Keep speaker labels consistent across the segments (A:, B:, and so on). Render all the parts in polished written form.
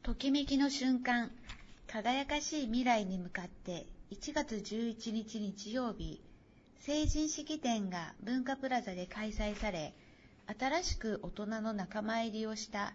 A: ときめきの瞬間、輝かしい未来に向かって1月11日日曜日、成人式典が文化プラザで開催され、新しく大人の仲間入りをした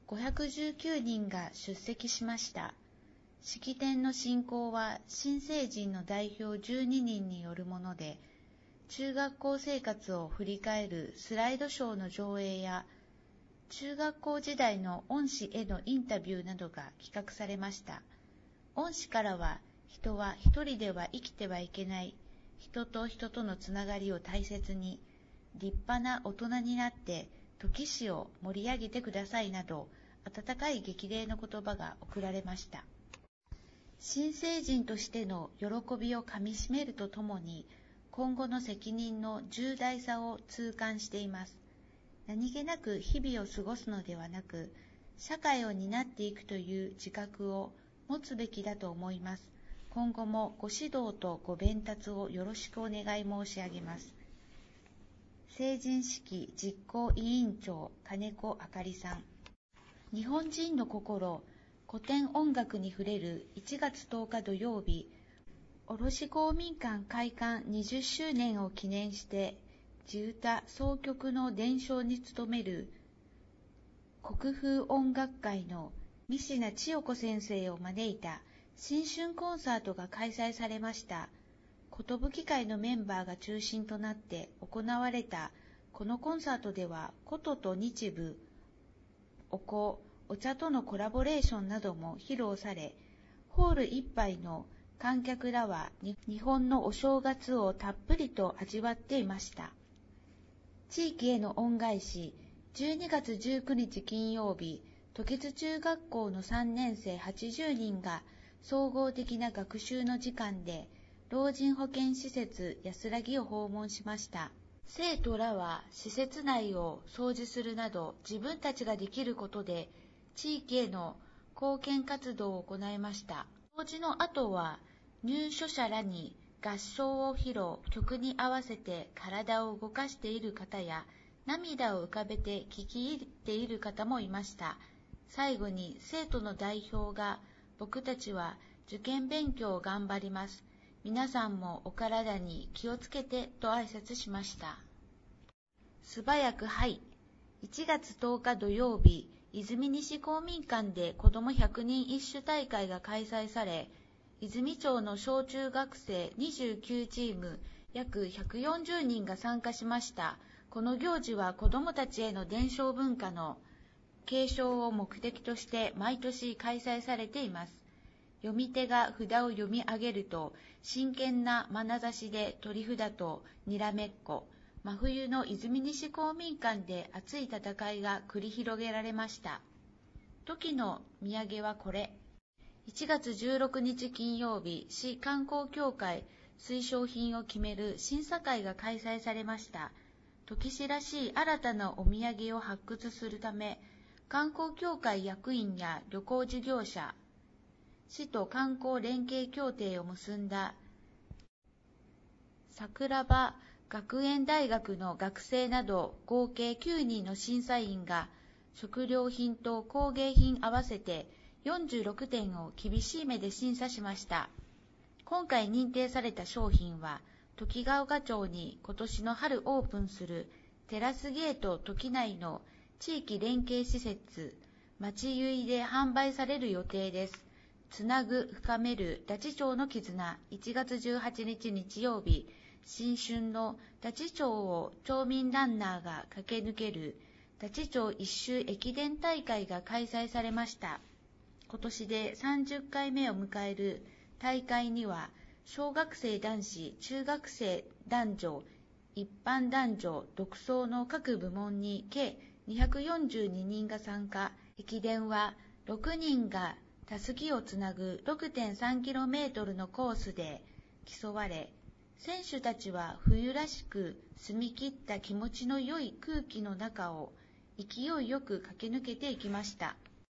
A: 519人が出席しました。式典の進行は新成人の代表12人によるもので、中学校生活を振り返るスライドショーの上映や、中学校時代の恩師へのインタビューなどが企画されました。恩師からは、人は一人では生きてはいけない、人と人とのつながりを大切に、立派な大人になって時史を盛り上げてくださいなど、温かい激励の言葉が贈られました。新成人としての喜びをかみしめるとともに、今後の責任の重大さを痛感しています。何気なく日々を過ごすのではなく、社会を担っていくという自覚を持つべきだと思います。今後もご指導とご鞭撻をよろしくお願い申し上げます。成人式実行委員長金子あかりさん。日本人の心、古典音楽に触れる1月10日土曜日、卸公民館開館20周年を記念して、地唄総曲の伝承に努める国風音楽会の三品千代子先生を招いた新春コンサートが開催されました。寿会のメンバーが中心となって行われたこのコンサートでは、琴と日舞、お香、お茶とのコラボレーションなども披露され、ホール一杯の観客らは日本のお正月をたっぷりと味わっていました。地域への恩返し、12月19日金曜日、時津中学校の3年生80人が総合的な学習の時間で老人保健施設安らぎを訪問しました。生徒らは施設内を掃除するなど自分たちができることで地域への貢献活動を行いました。掃除の後は入所者らに合唱を披露、曲に合わせて体を動かしている方や涙を浮かべて聞き入っている方もいました。最後に生徒の代表が、僕たちは受験勉強を頑張ります。皆さんもお体に気をつけてと挨拶しました。素早くはい。1月10日土曜日、泉西公民館で子ども100人一首大会が開催され、泉町の小中学生29チーム約140人が参加しました。この行事は子どもたちへの伝承文化の継承を目的として毎年開催されています。読み手が札を読み上げると、真剣な眼差しで取り札とにらめっこ、真冬の泉西公民館で熱い戦いが繰り広げられました。時の土産はこれ。1月16日金曜日、市観光協会推奨品を決める審査会が開催されました。時市らしい新たなお土産を発掘するため、観光協会役員や旅行事業者、市と観光連携協定を結んだ桜庭学園大学の学生など合計9人の審査員が食料品と工芸品合わせて46点を厳しい目で審査しました。今回認定された商品は、時ヶ丘町に今年の春オープンするテラスゲート時内の地域連携施設、町ゆいで販売される予定です。つなぐ、深める太刀町の絆、1月18日日曜日、新春の太刀町を町民ランナーが駆け抜ける太刀町一周駅伝大会が開催されました。今年で30回目を迎える大会には、小学生男子、中学生男女、一般男女、独走の各部門に計242人が参加。駅伝は6人がたすきをつなぐ 6.3km のコースで競われ、選手たちは冬らしく澄み切った気持ちの良い空気の中を勢いよく駆け抜けていきました。